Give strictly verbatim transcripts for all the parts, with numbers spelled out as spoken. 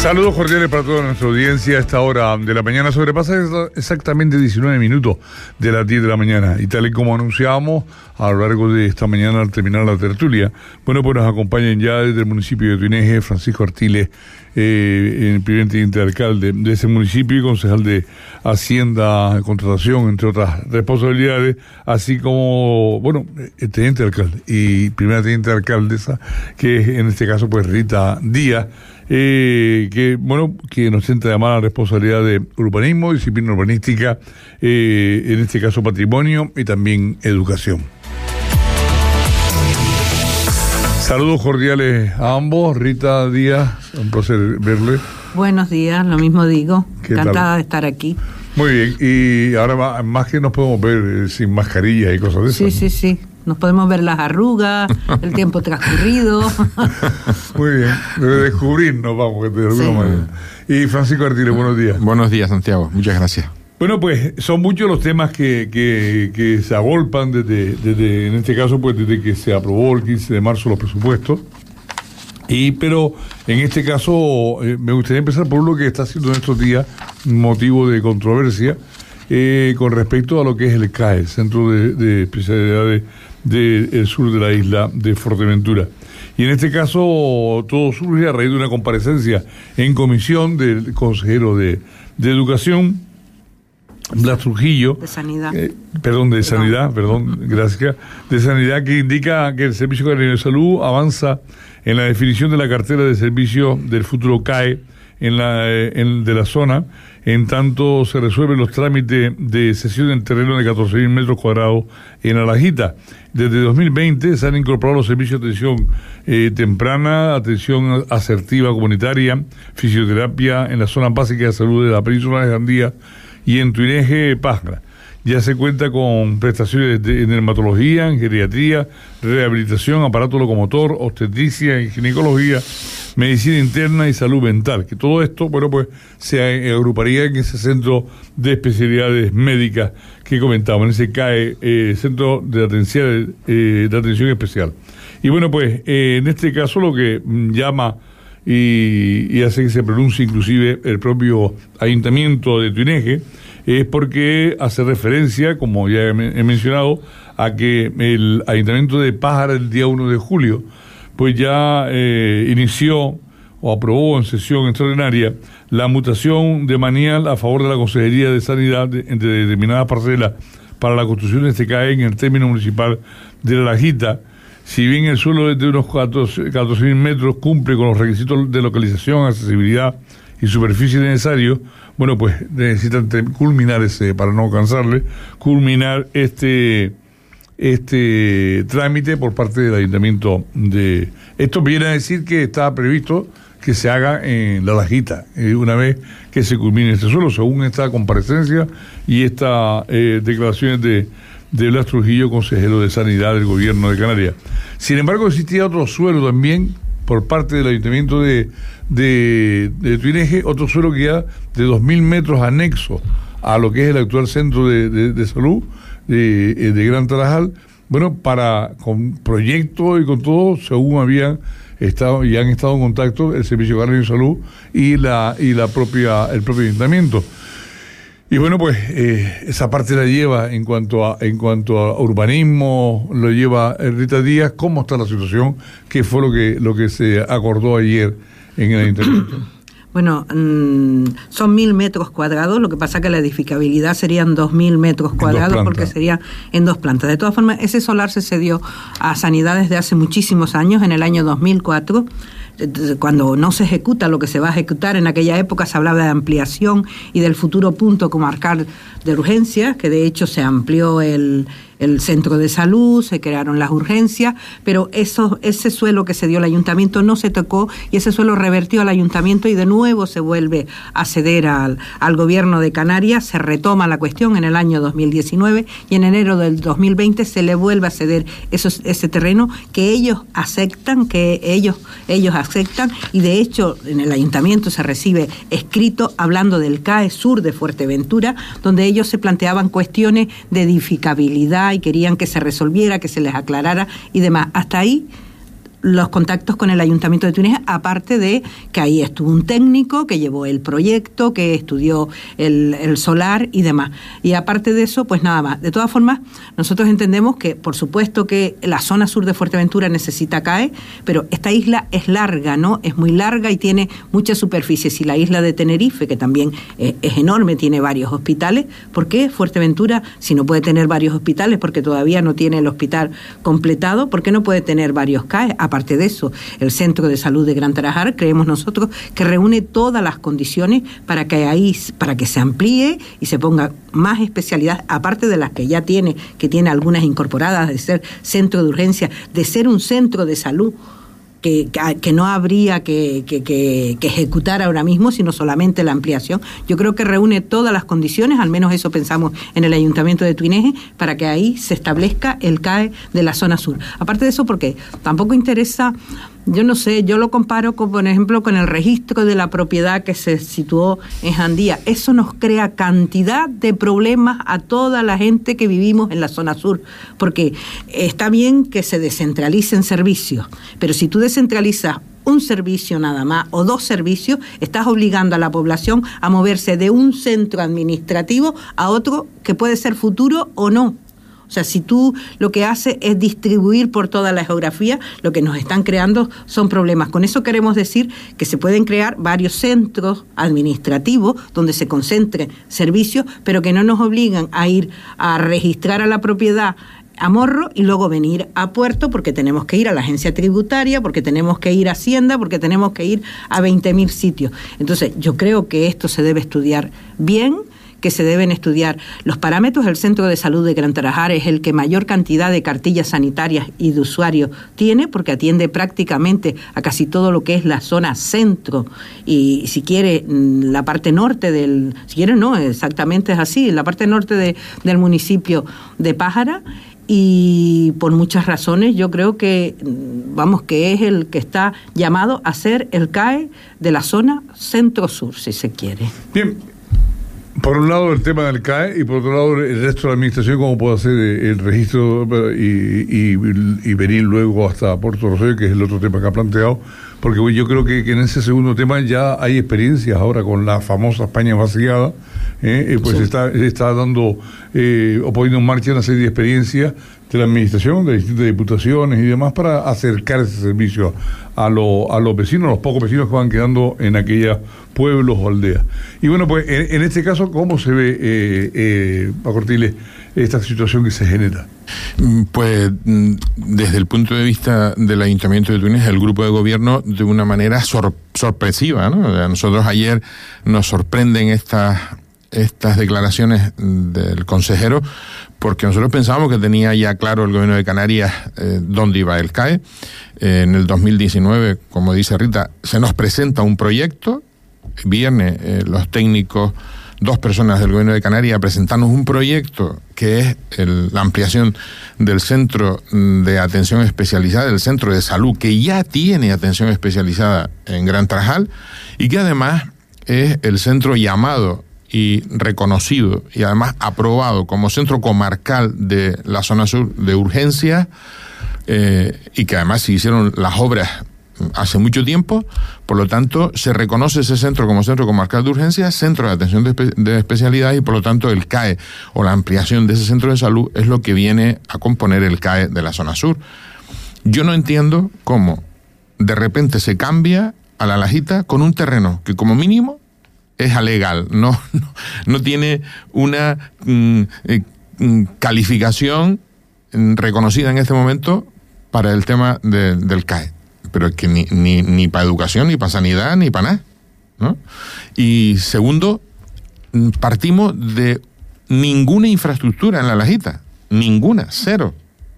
Saludos cordiales para toda nuestra audiencia. A esta hora de la mañana sobrepasa exactamente diecinueve minutos de las diez de la mañana. Y tal y como anunciábamos a lo largo de esta mañana al terminar la tertulia, bueno, pues nos acompañan ya desde el municipio de Tuineje Francisco Artiles, eh, el primer teniente alcalde de ese municipio y concejal de Hacienda, Contratación, entre otras responsabilidades, así como, bueno, el teniente alcalde y primera teniente alcaldesa, que es en este caso pues Rita Díaz, Eh, que bueno que nos sienta llamada la responsabilidad de urbanismo, disciplina urbanística, eh, en este caso patrimonio y también educación. Saludos cordiales a ambos. Rita Díaz, un placer verle. Buenos días, lo mismo digo, encantada tal? de estar aquí. Muy bien, y ahora más que nos podemos ver eh, sin mascarilla y cosas de sí, esas. Sí, sí, sí. Nos podemos ver las arrugas, el tiempo transcurrido. Muy bien, debe descubrirnos, vamos, de alguna sí. manera. Y Francisco Artiles, buenos días. Buenos días, Santiago, muchas gracias. Bueno, pues son muchos los temas que, que, que se agolpan desde, desde, en este caso, pues desde que se aprobó el quince de marzo los presupuestos. Y pero en este caso eh, me gustaría empezar por lo que está siendo en estos días motivo de controversia eh, con respecto a lo que es el C A E, el Centro de, de Especialidades del sur de la isla de Fuerteventura. Y en este caso todo surge a raíz de una comparecencia en comisión del consejero de, de Educación, Blas Trujillo. De Sanidad. Eh, perdón, de Sanidad, perdón, gracias. De Sanidad, que indica que el Servicio Canario de Salud avanza en la definición de la cartera de servicios del futuro C A E en la, en, de la zona, en tanto se resuelven los trámites de cesión del terreno de catorce mil metros cuadrados en Alajita. Desde dos mil veinte se han incorporado los servicios de atención eh, temprana, atención asertiva comunitaria, fisioterapia en las zonas básicas de salud de la península de Jandía y en Tuineje, Pájara. Ya se cuenta con prestaciones de, en dermatología, en geriatría, rehabilitación, aparato locomotor, obstetricia, en ginecología, medicina interna y salud mental. Que todo esto, bueno, pues se agruparía en ese centro de especialidades médicas que comentaba, en ese C A E, eh, Centro de Atención, eh, de Atención Especial. Y bueno, pues eh, en este caso lo que llama y, y hace que se pronuncie inclusive el propio Ayuntamiento de Tuineje, es porque hace referencia, como ya he, he mencionado, a que el Ayuntamiento de Pájara el día primero de julio, pues ya eh, inició o aprobó en sesión extraordinaria la mutación de manial a favor de la Consejería de Sanidad de, entre determinadas parcelas para la construcción de este C A E en el término municipal de La Lajita. Si bien el suelo es de unos catorce mil metros, cumple con los requisitos de localización, accesibilidad y superficie necesarios, bueno, pues necesitan culminar ese, para no cansarle, culminar este este trámite por parte del Ayuntamiento de... Esto viene a decir que está previsto que se haga en La Lajita, eh, una vez que se culmine este suelo, según esta comparecencia y estas eh, declaraciones de, de Blas Trujillo, consejero de Sanidad del Gobierno de Canarias. Sin embargo, existía otro suelo también por parte del Ayuntamiento de, de, de Tuineje, otro suelo que ya de dos mil metros anexo a lo que es el actual centro de, de, de salud de, de Gran Tarajal, bueno, para con proyectos y con todo, según habían estado y han estado en contacto el Servicio Canario de Salud y la y la propia el propio Ayuntamiento. Y bueno, pues eh, esa parte la lleva en cuanto a en cuanto a urbanismo, lo lleva Rita Díaz. ¿Cómo está la situación? ¿Qué fue lo que lo que se acordó ayer en el Ayuntamiento? Bueno, mmm, son mil metros cuadrados, lo que pasa que la edificabilidad serían dos mil metros cuadrados porque sería en dos plantas. De todas formas, ese solar se cedió a Sanidad desde hace muchísimos años, en el año dos mil cuatro, cuando no se ejecuta lo que se va a ejecutar. En aquella época se hablaba de ampliación y del futuro punto comarcal de urgencias, que de hecho se amplió el, el centro de salud, se crearon las urgencias, pero eso, ese suelo que se dio al ayuntamiento no se tocó y ese suelo revertió al ayuntamiento y de nuevo se vuelve a ceder al, al gobierno de Canarias. Se retoma la cuestión en el año dos mil diecinueve y en enero del dos mil veinte se le vuelve a ceder esos, ese terreno que ellos aceptan, que ellos, ellos aceptan y de hecho en el ayuntamiento se recibe escrito hablando del C A E Sur de Fuerteventura, donde ellos se planteaban cuestiones de edificabilidad y querían que se resolviera, que se les aclarara y demás. Hasta ahí los contactos con el Ayuntamiento de Túnez, aparte de que ahí estuvo un técnico que llevó el proyecto, que estudió el, el solar y demás. Y aparte de eso, pues nada más. De todas formas, nosotros entendemos que, por supuesto, que la zona sur de Fuerteventura necesita C A E, pero esta isla es larga, ¿no? Es muy larga y tiene mucha superficie. Si la isla de Tenerife, que también es, es enorme, tiene varios hospitales, ¿por qué Fuerteventura, si no puede tener varios hospitales, porque todavía no tiene el hospital completado, ¿por qué no puede tener varios C A E? Aparte de eso, el Centro de Salud de Gran Tarajal, creemos nosotros que reúne todas las condiciones para que ahí, para que se amplíe y se ponga más especialidad, aparte de las que ya tiene, que tiene algunas incorporadas, de ser centro de urgencia, de ser un centro de salud, que, que no habría que, que, que, que ejecutar ahora mismo, sino solamente la ampliación. Yo creo que reúne todas las condiciones, al menos eso pensamos en el Ayuntamiento de Tuineje, para que ahí se establezca el C A E de la zona sur. Aparte de eso, porque tampoco interesa, yo no sé, yo lo comparo con, por ejemplo, con el registro de la propiedad que se situó en Jandía. Eso nos crea cantidad de problemas a toda la gente que vivimos en la zona sur, porque está bien que se descentralicen servicios, pero si tú descentralizas un servicio nada más o dos servicios, estás obligando a la población a moverse de un centro administrativo a otro que puede ser futuro o no. O sea, si tú lo que haces es distribuir por toda la geografía, lo que nos están creando son problemas. Con eso queremos decir que se pueden crear varios centros administrativos donde se concentren servicios, pero que no nos obligan a ir a registrar a la propiedad a Morro y luego venir a Puerto, porque tenemos que ir a la agencia tributaria, porque tenemos que ir a Hacienda, porque tenemos que ir a veinte mil sitios. Entonces, yo creo que esto se debe estudiar bien, que se deben estudiar los parámetros. El Centro de Salud de Gran Tarajal es el que mayor cantidad de cartillas sanitarias y de usuarios tiene, porque atiende prácticamente a casi todo lo que es la zona centro y, si quiere, la parte norte del... Si quiere, no, exactamente es así, la parte norte de, del municipio de Pájara. Y por muchas razones yo creo que, vamos, que es el que está llamado a ser el C A E de la zona centro-sur, si se quiere. Bien. Por un lado el tema del C A E y por otro lado el resto de la administración, cómo puede hacer el registro y, y, y venir luego hasta Puerto Rosario, que es el otro tema que ha planteado, porque yo creo que, que en ese segundo tema ya hay experiencias ahora con la famosa España vaciada, eh, pues sí. está, está dando eh, o poniendo en marcha una serie de experiencias de la administración, de distintas diputaciones y demás, para acercar ese servicio a, lo, a los vecinos, a los pocos vecinos que van quedando en aquellos pueblos o aldeas. Y bueno, pues en, en este caso, ¿cómo se ve, eh, eh, Paco Artiles, esta situación que se genera? Pues desde el punto de vista del Ayuntamiento de Túnez, el grupo de gobierno, de una manera sor, sorpresiva, ¿no? A nosotros ayer nos sorprenden estas estas declaraciones del consejero, porque nosotros pensábamos que tenía ya claro el gobierno de Canarias eh, dónde iba el C A E. Eh, en el dos mil diecinueve, como dice Rita, se nos presenta un proyecto, viene eh, los técnicos, dos personas del gobierno de Canarias, a presentarnos un proyecto que es el, la ampliación del centro de atención especializada, del centro de salud, que ya tiene atención especializada en Gran Tarajal, y que además es el centro llamado y reconocido y además aprobado como centro comarcal de la zona sur de urgencia, eh, y que además se hicieron las obras hace mucho tiempo. Por lo tanto, se reconoce ese centro como centro comarcal de urgencia, centro de atención de, espe- de especialidad, y por lo tanto el C A E o la ampliación de ese centro de salud es lo que viene a componer el C A E de la zona sur. Yo no entiendo cómo de repente se cambia a La Lajita con un terreno que como mínimo es alegal, no, no, no tiene una mm, eh, calificación reconocida en este momento para el tema de, del C A E. Pero es que ni, ni, ni para educación, ni para sanidad, ni para nada, ¿no? Y segundo, partimos de ninguna infraestructura en La Lajita, ninguna, cero.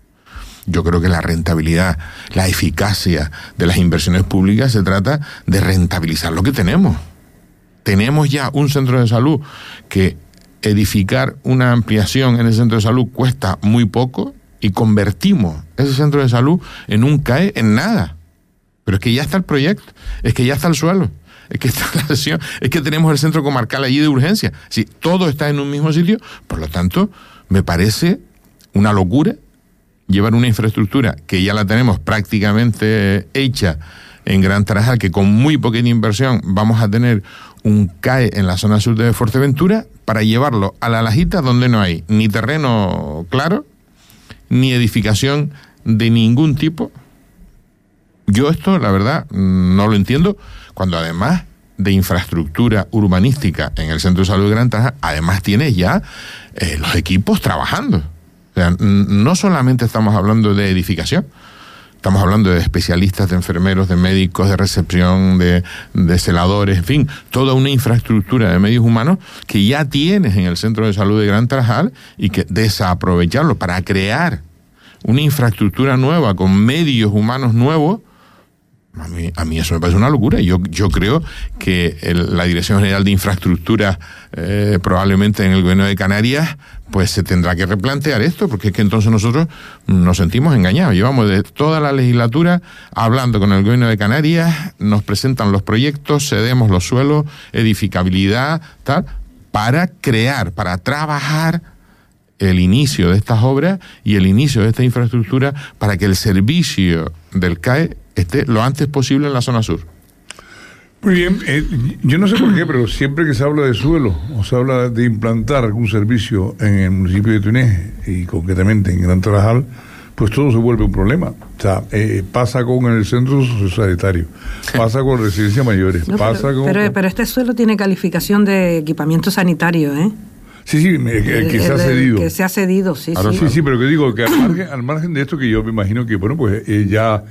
Yo creo que la rentabilidad, la eficacia de las inversiones públicas se trata de rentabilizar lo que tenemos. Tenemos ya un centro de salud que edificar una ampliación en el centro de salud cuesta muy poco, y convertimos ese centro de salud en un C A E en nada. Pero es que ya está el proyecto, es que ya está el suelo, es que está la sesión, es que tenemos el centro comarcal allí de urgencia. Sí, todo está en un mismo sitio, por lo tanto, me parece una locura llevar una infraestructura que ya la tenemos prácticamente hecha en Gran Tarajal, que con muy poquita inversión vamos a tener un C A E en la zona sur de Fuerteventura, para llevarlo a la Lajita, donde no hay ni terreno claro, ni edificación de ningún tipo. Yo esto, la verdad, no lo entiendo, cuando además de infraestructura urbanística en el Centro de Salud de Gran Tarajal, además tienes ya eh, los equipos trabajando. O sea, no solamente estamos hablando de edificación, estamos hablando de especialistas, de enfermeros, de médicos, de recepción, de, de celadores, en fin, toda una infraestructura de medios humanos que ya tienes en el Centro de Salud de Gran Tarajal, y que desaprovecharlo para crear una infraestructura nueva con medios humanos nuevos, a mí, a mí eso me parece una locura. Yo, yo creo que el, la Dirección General de Infraestructura, eh, probablemente en el Gobierno de Canarias, pues se tendrá que replantear esto, porque es que entonces nosotros nos sentimos engañados. Llevamos de toda la legislatura hablando con el Gobierno de Canarias, nos presentan los proyectos, cedemos los suelos, edificabilidad, tal, para crear, para trabajar el inicio de estas obras y el inicio de esta infraestructura, para que el servicio del C A E esté lo antes posible en la zona sur. Muy bien, eh, yo no sé por qué, pero siempre que se habla de suelo o se habla de implantar algún servicio en el municipio de Túnez, y concretamente en Gran Tarajal, pues todo se vuelve un problema. O sea, eh, pasa con el centro sociosanitario, pasa con residencias mayores, no, pasa pero, con... Pero, pero este suelo tiene calificación de equipamiento sanitario, ¿eh? Sí, sí, el, el que el, se ha cedido. El que se ha cedido, sí, Ahora, sí. Sí, sí, pero que digo, que al margen, al margen de esto, que yo me imagino que, bueno, pues eh, ya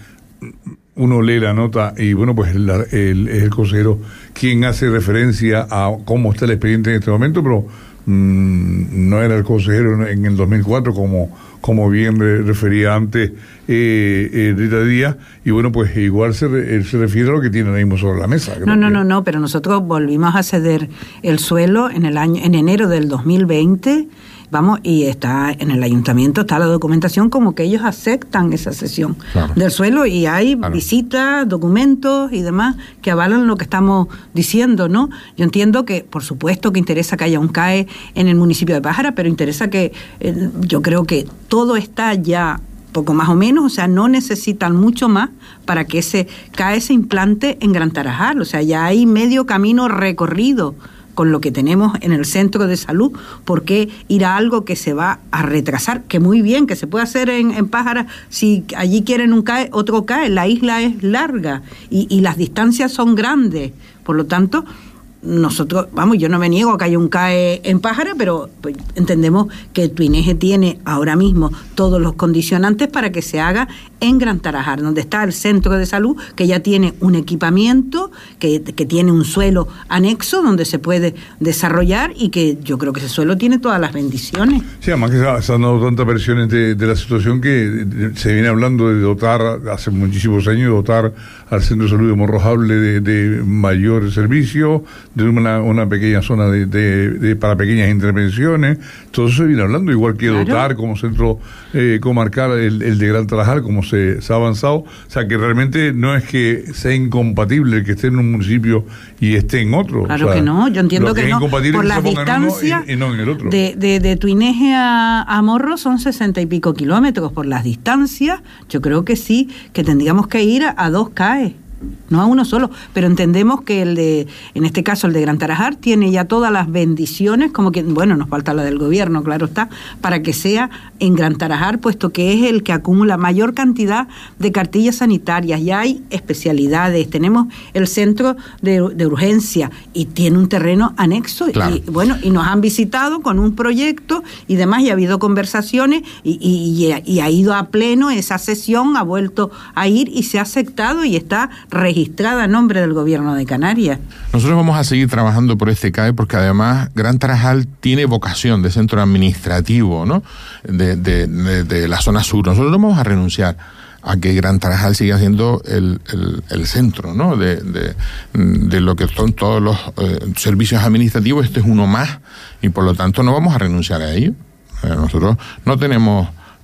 uno lee la nota y, bueno, pues el, el, el consejero quien hace referencia a cómo está el expediente en este momento, pero mmm, no era el consejero en el dos mil cuatro, como, como bien refería antes eh, eh, Rita Díaz, y bueno, pues igual se, re, se refiere a lo que tiene ahora mismo sobre la mesa. No, no, que... no, no, pero nosotros volvimos a ceder el suelo en el año, en enero del dos mil veinte, vamos, y está en el ayuntamiento, está la documentación como que ellos aceptan esa cesión claro. del suelo, y hay claro. visitas, documentos y demás que avalan lo que estamos diciendo, ¿no? Yo entiendo que, por supuesto, que interesa que haya un C A E en el municipio de Pájara, pero interesa que, eh, yo creo que todo está ya poco más o menos, o sea, no necesitan mucho más para que ese C A E se implante en Gran Tarajal, o sea, ya hay medio camino recorrido con lo que tenemos en el centro de salud. ¿Por qué ir a algo que se va a retrasar? Que muy bien, que se puede hacer en, en Pájara, si allí quieren un C A E, otro C A E, la isla es larga y, y las distancias son grandes, por lo tanto, nosotros, vamos, yo no me niego a que haya un C A E en Pájara, pero pues, entendemos que Tuineje tiene ahora mismo todos los condicionantes para que se haga en Gran Tarajal, donde está el centro de salud, que ya tiene un equipamiento, que, que tiene un suelo anexo donde se puede desarrollar, y que yo creo que ese suelo tiene todas las bendiciones. Sí, además que se, se han dado tantas versiones de, de la situación que se viene hablando de dotar, hace muchísimos años, dotar al centro de salud de Morrojable de, de mayor servicio, de una, una pequeña zona de, de, de para pequeñas intervenciones. Todo eso se viene hablando, igual que claro. dotar como centro eh, comarcal el, el de Gran Tarajal, como se, se ha avanzado. O sea, que realmente no es que sea incompatible el que esté en un municipio y esté en otro. Claro, o sea, que no, yo entiendo que, que no. Por las distancias y, y no en el otro. De, de, de Tuineje a, a Morro son sesenta y pico kilómetros. Por las distancias, yo creo que sí, que tendríamos que ir a, a dos C A E. No a uno solo, pero entendemos que el de, en este caso el de Gran Tarajal, tiene ya todas las bendiciones, como que, bueno, nos falta la del gobierno, claro está, para que sea en Gran Tarajal, puesto que es el que acumula mayor cantidad de cartillas sanitarias. Ya hay especialidades, tenemos el centro de, de urgencia y tiene un terreno anexo, claro. y bueno, y nos han visitado con un proyecto y demás, y ha habido conversaciones y, y, y ha ido a pleno esa sesión, ha vuelto a ir y se ha aceptado y está registrada a nombre del gobierno de Canarias. Nosotros vamos a seguir trabajando por este C A E, porque además Gran Tarajal tiene vocación de centro administrativo, ¿no? de, de, de, de la zona sur. Nosotros no vamos a renunciar a que Gran Tarajal siga siendo el, el, el centro, ¿no? de, de, de lo que son todos los eh, servicios administrativos. Este es uno más, y por lo tanto no vamos a renunciar a ello. Eh, nosotros no tenemos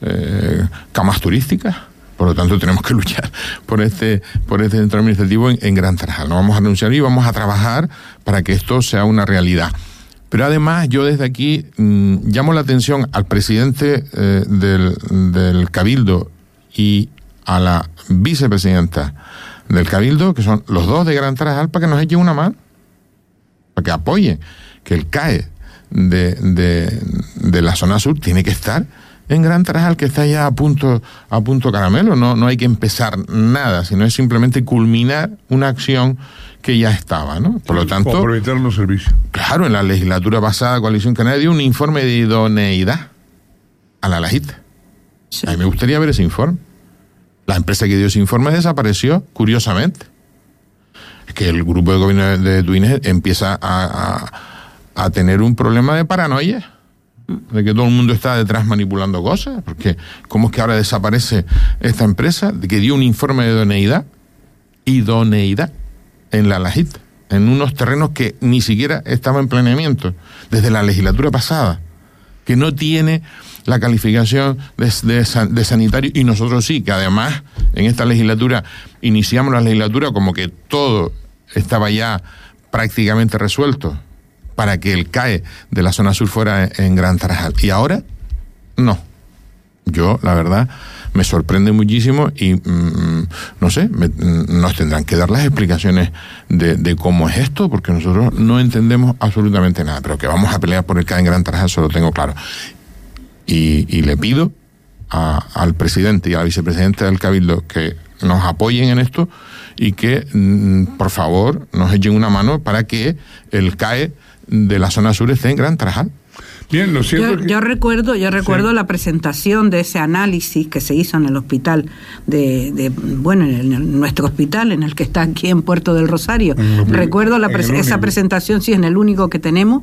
eh, camas turísticas. Por lo tanto, tenemos que luchar por este por este centro administrativo en, en Gran Tarajal. No vamos a renunciar y vamos a trabajar para que esto sea una realidad. Pero además yo desde aquí mmm, llamo la atención al presidente eh, del, del Cabildo y a la vicepresidenta del Cabildo, que son los dos de Gran Tarajal, para que nos echen una mano, para que apoyen que el C A E de, de, de la zona sur tiene que estar en Gran Tarajal, que está ya a punto, a punto caramelo. No, no hay que empezar nada, sino es simplemente culminar una acción que ya estaba, ¿no? Por lo tanto, complementar los servicios. Claro, en la legislatura pasada Coalición Canaria dio un informe de idoneidad a la Lajita. Sí. A mí me gustaría ver ese informe. La empresa que dio ese informe desapareció, curiosamente. Es que el grupo de gobierno de Tuines empieza a, a, a tener un problema de paranoia, de que todo el mundo está detrás manipulando cosas, porque ¿cómo es que ahora desaparece esta empresa que dio un informe de idoneidad? Idoneidad en la Lajita, en unos terrenos que ni siquiera estaban en planeamiento desde la legislatura pasada, que no tiene la calificación de, de, de sanitario, y nosotros sí, que además en esta legislatura iniciamos la legislatura como que todo estaba ya prácticamente resuelto para que el C A E de la zona sur fuera en, en Gran Tarajal. Y ahora, no. Yo, la verdad, me sorprende muchísimo y, mmm, no sé, me, nos tendrán que dar las explicaciones de, de cómo es esto, porque nosotros no entendemos absolutamente nada. Pero que vamos a pelear por el C A E en Gran Tarajal, eso lo tengo claro. Y, y le pido a, al presidente y a la vicepresidenta del Cabildo que nos apoyen en esto y que, mmm, por favor, nos echen una mano para que el C A E de la zona sur esté en Gran Tarajal. Bien, lo siento. Yo, que... yo recuerdo, yo recuerdo sí. la presentación de ese análisis que se hizo en el hospital de, de bueno, en, el, nuestro hospital, en el que está aquí en Puerto del Rosario. El, recuerdo la pres- esa presentación, sí, es en el único que tenemos.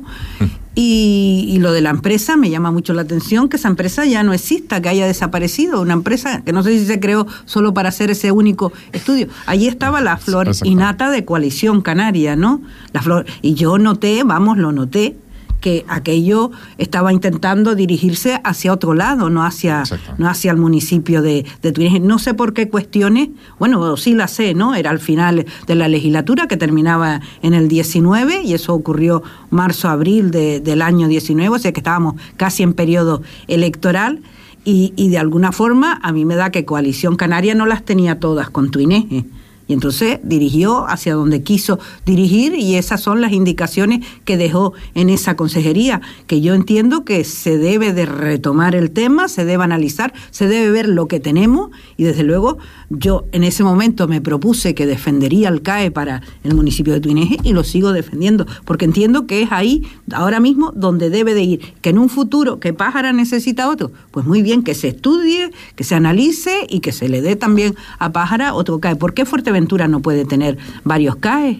Y, y lo de la empresa me llama mucho la atención, que esa empresa ya no exista, que haya desaparecido. Una empresa que no sé si se creó solo para hacer ese único estudio. Allí estaba la flor innata de Coalición Canaria, ¿no? La flor, y yo noté, vamos, lo noté, que aquello estaba intentando dirigirse hacia otro lado, no hacia no hacia el municipio de, de Tuines. No sé por qué cuestiones, bueno, sí la sé, ¿no? Era al final de la legislatura, que terminaba en el diecinueve, y eso ocurrió marzo-abril de, del año diecinueve, o sea que estábamos casi en periodo electoral, y, y de alguna forma a mí me da que Coalición Canaria no las tenía todas con Tuines, ¿eh? Y entonces dirigió hacia donde quiso dirigir, y esas son las indicaciones que dejó en esa consejería, que yo entiendo que se debe de retomar el tema, se debe analizar, se debe ver lo que tenemos, y desde luego yo en ese momento me propuse que defendería el C A E para el municipio de Tuineje, y lo sigo defendiendo, porque entiendo que es ahí, ahora mismo, donde debe de ir, que en un futuro que Pájara necesita otro, pues muy bien, que se estudie, que se analice y que se le dé también a Pájara otro C A E. ¿Por qué Fuerteventura Ventura no puede tener varios C A E?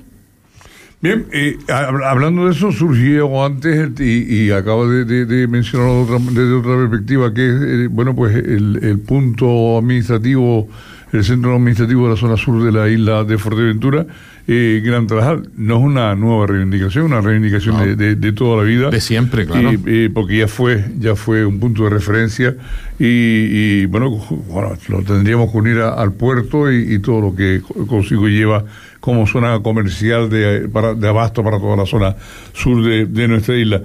Bien, eh, hablando de eso, surgió antes, y, y acabo de, de, de mencionarlo de otra, desde otra perspectiva, que es, eh, bueno, pues el, el punto administrativo, el centro administrativo de la zona sur de la isla de Fuerteventura, eh, Gran Tarajal. No es una nueva reivindicación, una reivindicación no. de, de, de toda la vida. De siempre, claro. Y, eh, porque ya fue, ya fue un punto de referencia, y, y bueno, bueno, lo tendríamos que unir a, al puerto y, y todo lo que consigo lleva como zona comercial de, para, de abasto para toda la zona sur de, de nuestra isla.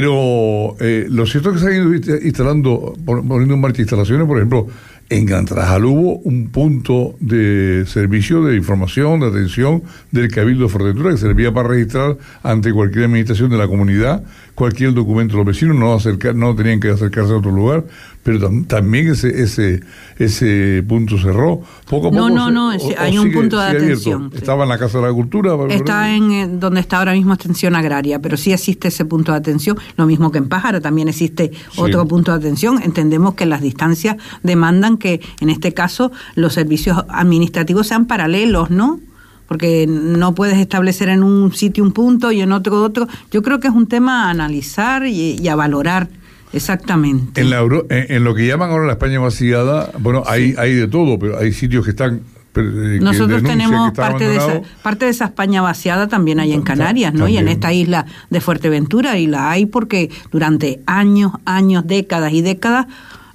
Pero eh, lo cierto es que se han ido instalando, poniendo en marcha instalaciones, por ejemplo, en Gran Tarajal hubo un punto de servicio de información, de atención del Cabildo de Fuerteventura, que servía para registrar ante cualquier administración de la comunidad cualquier documento de los vecinos. No acercar, no tenían que acercarse a otro lugar, pero tam, también ese ese ese punto cerró. Poco a no, poco no, se, no, o, hay o un sigue, punto de atención. Abierto. Estaba en la Casa de la Cultura. Está en eh, donde está ahora mismo Extensión Agraria, pero sí existe ese punto de atención. Lo mismo que en Pájara, también existe sí. otro punto de atención. Entendemos que las distancias demandan que, en este caso, los servicios administrativos sean paralelos, ¿no? Porque no puedes establecer en un sitio un punto y en otro otro. Yo creo que es un tema a analizar y, y a valorar. Exactamente. En, la Euro, en, en lo que llaman ahora la España vaciada, bueno, sí. hay, hay de todo, pero hay sitios que están... Que Nosotros tenemos parte de, esa, parte de esa España vaciada también hay en Canarias, ¿no? También. Y en esta isla de Fuerteventura, y la hay porque durante años, años, décadas y décadas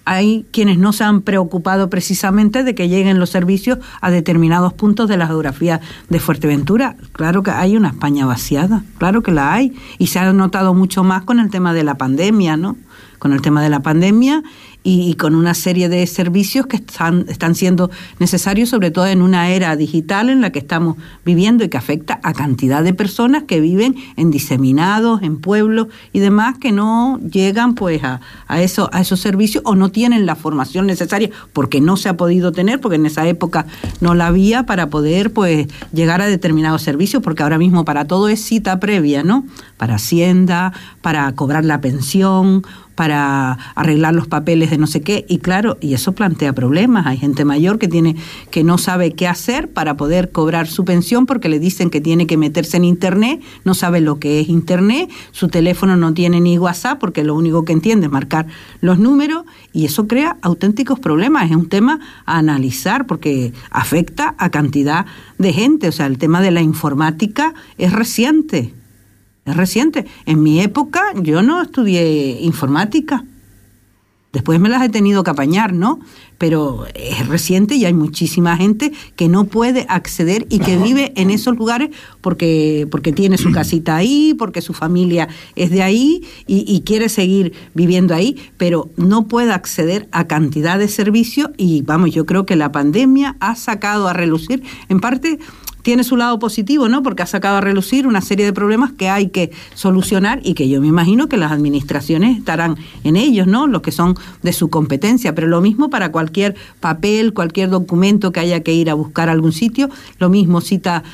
hay quienes no se han preocupado precisamente de que lleguen los servicios a determinados puntos de la geografía de Fuerteventura. Claro que hay una España vaciada, claro que la hay, y se ha notado mucho más con el tema de la pandemia, ¿no? Con el tema de la pandemia y, y con una serie de servicios que están, están siendo necesarios, sobre todo en una era digital en la que estamos viviendo y que afecta a cantidad de personas que viven en diseminados, en pueblos y demás, que no llegan pues a, a, eso, a esos servicios o no tienen la formación necesaria porque no se ha podido tener, porque en esa época no la había para poder pues llegar a determinados servicios, porque ahora mismo para todo es cita previa, ¿no? Para Hacienda, para cobrar la pensión, para arreglar los papeles de no sé qué, y claro, y eso plantea problemas. Hay gente mayor que tiene que no sabe qué hacer para poder cobrar su pensión porque le dicen que tiene que meterse en internet, no sabe lo que es internet, su teléfono no tiene ni WhatsApp porque lo único que entiende es marcar los números, y eso crea auténticos problemas. Es un tema a analizar porque afecta a cantidad de gente. O sea, el tema de la informática es reciente. Es reciente. En mi época yo no estudié informática. Después me las he tenido que apañar, ¿no? Pero es reciente y hay muchísima gente que no puede acceder y que vive en esos lugares porque, porque tiene su casita ahí, porque su familia es de ahí y, y quiere seguir viviendo ahí, pero no puede acceder a cantidad de servicios. Y vamos, yo creo que la pandemia ha sacado a relucir, en parte tiene su lado positivo, ¿no? Porque ha sacado a relucir una serie de problemas que hay que solucionar y que yo me imagino que las administraciones estarán en ellos, ¿no? Los que son de su competencia. Pero lo mismo para cualquier papel, cualquier documento que haya que ir a buscar a algún sitio, lo mismo cita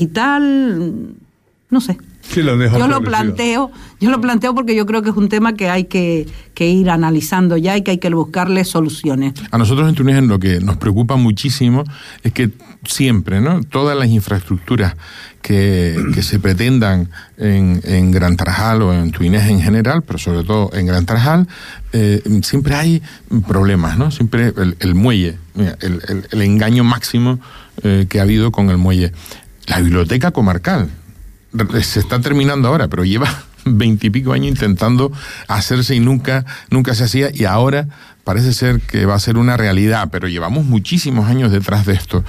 digital, no sé. Sí, lo yo lo planteo, yo lo planteo porque yo creo que es un tema que hay que, que ir analizando ya y que hay que buscarle soluciones. A nosotros en Túnez lo que nos preocupa muchísimo es que siempre, ¿no? Todas las infraestructuras que, que se pretendan en, en Gran Tarajal o en Túnez en general, pero sobre todo en Gran Tarajal, eh, siempre hay problemas, ¿no? Siempre el, el muelle, mira, el, el, el engaño máximo eh, que ha habido con el muelle. La biblioteca comarcal se está terminando ahora, pero lleva veintipico años intentando hacerse y nunca, nunca se hacía, y ahora parece ser que va a ser una realidad, pero llevamos muchísimos años detrás de esto.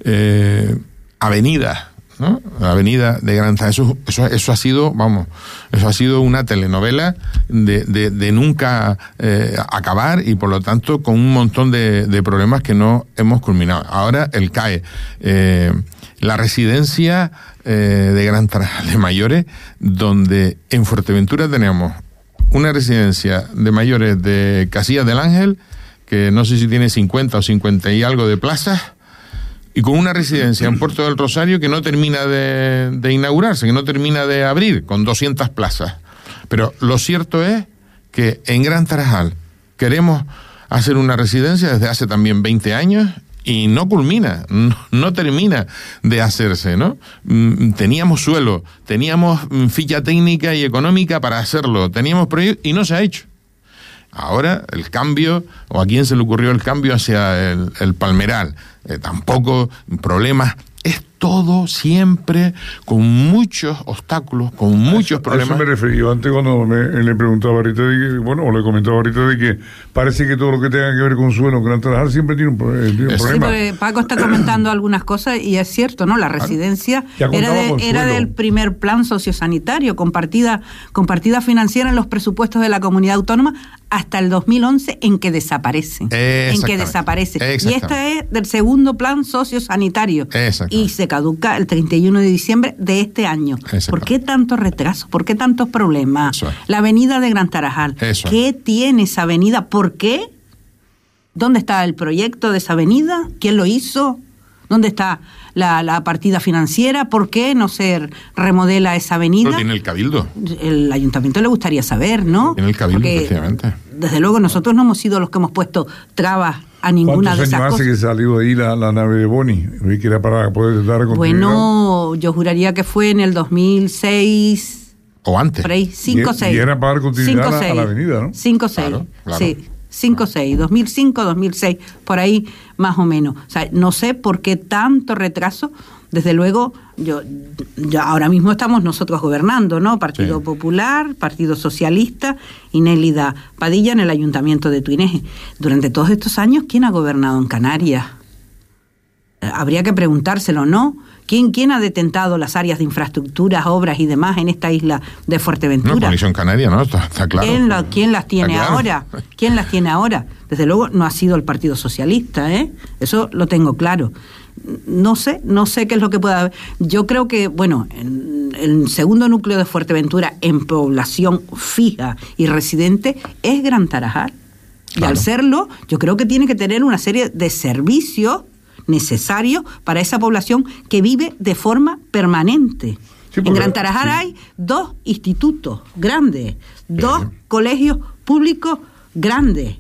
Eh, avenida, ¿no? La avenida de Gran Tarajal, eso, eso, eso ha sido, vamos, eso ha sido una telenovela de, de, de nunca eh, acabar, y por lo tanto con un montón de, de problemas que no hemos culminado. Ahora el C A E, eh, la residencia eh, de Gran Tarajal de mayores, donde en Fuerteventura tenemos una residencia de mayores de Casillas del Ángel, que no sé si tiene cincuenta o cincuenta y algo de plazas, y con una residencia en Puerto del Rosario que no termina de, de inaugurarse, que no termina de abrir, con doscientas plazas. Pero lo cierto es que en Gran Tarajal queremos hacer una residencia desde hace también veinte años y no culmina, no, no termina de hacerse, ¿no? Teníamos suelo, teníamos ficha técnica y económica para hacerlo, teníamos proyectos y no se ha hecho. Ahora el cambio, o a quién se le ocurrió el cambio hacia el, el Palmeral, eh, tampoco problemas. Es todo siempre con muchos obstáculos, con muchos a problemas. A eso me refería antes cuando me, le preguntaba ahorita, de que, bueno, o le comentaba ahorita de que parece que todo lo que tenga que ver con suelo en Gran Tarajal siempre tiene un, tiene un problema. Sí, Paco está comentando algunas cosas y es cierto, ¿no? La residencia era, de, era del primer plan sociosanitario, compartida, compartida financiera en los presupuestos de la comunidad autónoma hasta el dos mil once, en que desaparece. En que desaparece. Y este es del segundo plan sociosanitario. Y se caduca el treinta y uno de diciembre de este año. ¿Por qué tanto retraso? ¿Por qué tantos problemas? Eso es. La avenida de Gran Tarajal. Eso ¿Qué es. tiene esa avenida? ¿Por qué? ¿Dónde está el proyecto de esa avenida? ¿Quién lo hizo? ¿Dónde está la, la partida financiera? ¿Por qué no se remodela esa avenida? Pero tiene el Cabildo. El ayuntamiento le gustaría saber, ¿no? Tiene el Cabildo, porque, efectivamente. Desde luego, nosotros no hemos sido los que hemos puesto trabas a ninguna de esas cosas. ¿Cuántos años hace que salió de ahí la, la nave de Boni? Vi que era para poder dar continuidad. Bueno, yo juraría que fue en el dos mil seis. O antes. Por ahí, cinco o seis. Y era para dar continuidad a la, a la avenida, ¿no? cinco o seis, claro, claro. Sí. cinco seis, dos mil cinco, dos mil seis, por ahí más o menos. O sea, no sé por qué tanto retraso desde luego, yo, yo ahora mismo estamos nosotros gobernando, ¿no? Partido sí. Popular, Partido Socialista y Nélida Padilla en el Ayuntamiento de Tuineje. Durante todos estos años, ¿quién ha gobernado en Canarias? Habría que preguntárselo, ¿no? ¿Quién, quién ha detentado las áreas de infraestructuras, obras y demás en esta isla de Fuerteventura? No, Coalición Canaria, ¿no? Está, está claro. ¿Quién, la, ¿Quién las tiene claro. ahora? ¿Quién las tiene ahora? Desde luego no ha sido el Partido Socialista, ¿eh? Eso lo tengo claro. No sé, no sé qué es lo que pueda haber. Yo creo que, bueno, en, el segundo núcleo de Fuerteventura en población fija y residente es Gran Tarajal. Y claro. al serlo, yo creo que tiene que tener una serie de servicios necesarios para esa población que vive de forma permanente. Sí, porque, en Gran Tarajal sí. hay dos institutos grandes, dos sí. colegios públicos grandes.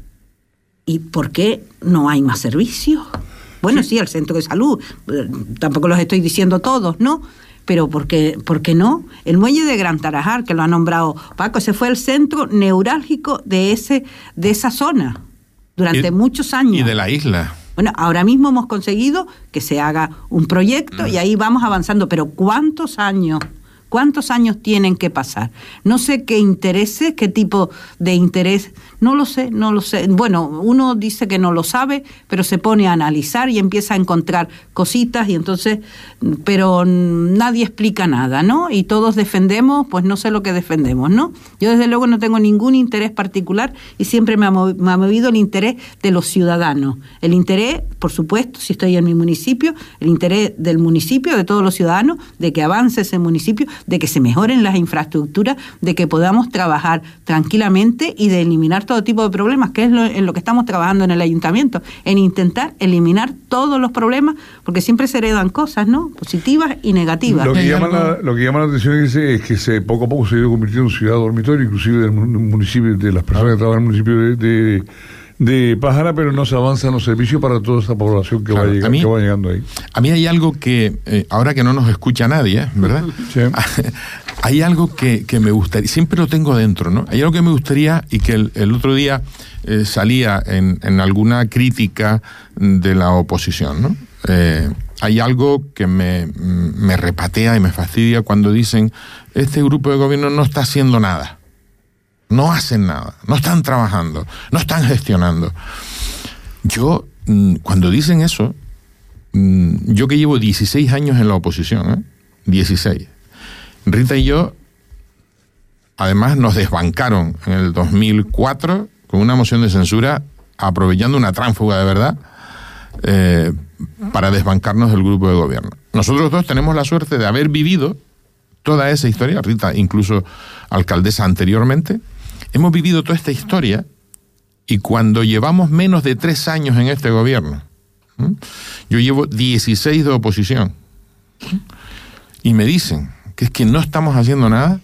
¿Y por qué no hay más servicios? Bueno, sí. sí, el centro de salud, tampoco los estoy diciendo todos, ¿no? Pero ¿por qué, ¿por qué no? El muelle de Gran Tarajal, que lo ha nombrado Paco, ese fue el centro neurálgico de, ese, de esa zona durante y, muchos años. Y de la isla. Bueno, ahora mismo hemos conseguido que se haga un proyecto mm. y ahí vamos avanzando, pero ¿cuántos años? ¿Cuántos años tienen que pasar? No sé qué intereses, qué tipo de interés, no lo sé, no lo sé. Bueno, uno dice que no lo sabe, pero se pone a analizar y empieza a encontrar cositas y entonces, pero nadie explica nada, ¿no? Y todos defendemos, pues no sé lo que defendemos, ¿no? Yo desde luego no tengo ningún interés particular y siempre me ha, movido, me ha movido el interés de los ciudadanos. El interés, por supuesto, si estoy en mi municipio, el interés del municipio, de todos los ciudadanos, de que avance ese municipio, de que se mejoren las infraestructuras, de que podamos trabajar tranquilamente y de eliminar todo tipo de problemas, que es lo, en lo que estamos trabajando en el ayuntamiento, en intentar eliminar todos los problemas, porque siempre se heredan cosas, ¿no? Positivas y negativas. Lo que llama la, lo que llama la atención es, es que se poco a poco se ha ido convirtiendo en ciudad dormitorio, inclusive del municipio, de las personas que trabajan en el municipio de, de de Pájara, pero no se avanzan los servicios para toda esa población que, claro, va, llegando, mí, que va llegando ahí. A mí hay algo que, eh, ahora que no nos escucha nadie, ¿verdad? Sí. Hay algo que, que me gustaría, siempre lo tengo dentro, ¿no? Hay algo que me gustaría y que el, el otro día eh, salía en, en alguna crítica de la oposición, ¿no? Eh, hay algo que me, me repatea y me fastidia cuando dicen este grupo de gobierno no está haciendo nada. No hacen nada, no están trabajando, no están gestionando. Yo, cuando dicen eso, yo que llevo dieciséis años en la oposición, ¿eh? dieciséis. Rita y yo, además, nos desbancaron en el dos mil cuatro con una moción de censura, aprovechando una tránsfuga de verdad, eh, para desbancarnos del grupo de gobierno. Nosotros dos tenemos la suerte de haber vivido toda esa historia, Rita incluso alcaldesa anteriormente. Hemos vivido toda esta historia y cuando llevamos menos de tres años en este gobierno, ¿eh? yo llevo dieciséis de oposición, ¿eh? y me dicen que es que no estamos haciendo nada,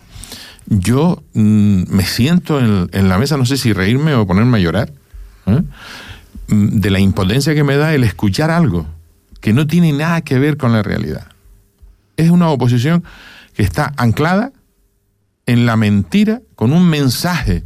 yo mmm, me siento en, en la mesa, no sé si reírme o ponerme a llorar, ¿eh? de la impotencia que me da el escuchar algo que no tiene nada que ver con la realidad. Es una oposición que está anclada en la mentira, con un mensaje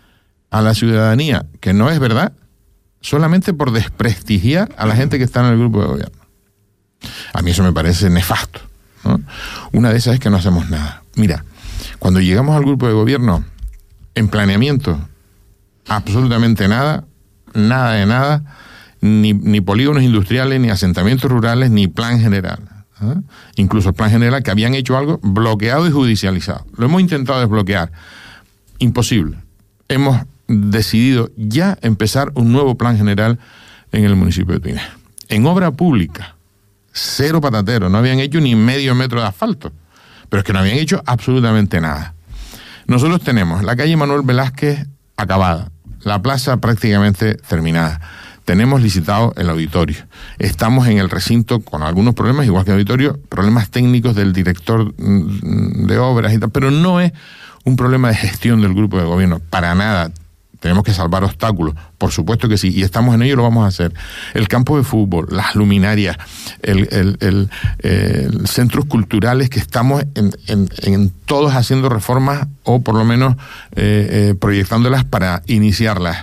a la ciudadanía que no es verdad, solamente por desprestigiar a la gente que está en el grupo de gobierno. A mí eso me parece nefasto, ¿no? Una de esas es que no hacemos nada. Mira, cuando llegamos al grupo de gobierno, en planeamiento, absolutamente nada, nada de nada, ni, ni polígonos industriales, ni asentamientos rurales, ni plan general. ¿eh? Incluso el plan general, que habían hecho algo, bloqueado y judicializado. Lo hemos intentado desbloquear. Imposible. Hemos decidido ya empezar un nuevo plan general en el municipio de Tuineje. En obra pública, cero patatero, no habían hecho ni medio metro de asfalto, pero es que no habían hecho absolutamente nada. Nosotros tenemos la calle Manuel Velázquez acabada, la plaza prácticamente terminada. Tenemos licitado el auditorio. Estamos en el recinto con algunos problemas, igual que el auditorio, problemas técnicos del director de obras y tal, pero no es un problema de gestión del grupo de gobierno, para nada. Tenemos que salvar obstáculos, por supuesto que sí, y estamos en ello y lo vamos a hacer. El campo de fútbol, las luminarias, el, el, el, el centros culturales que estamos en, en, en todos haciendo reformas o por lo menos eh, eh, proyectándolas para iniciarlas.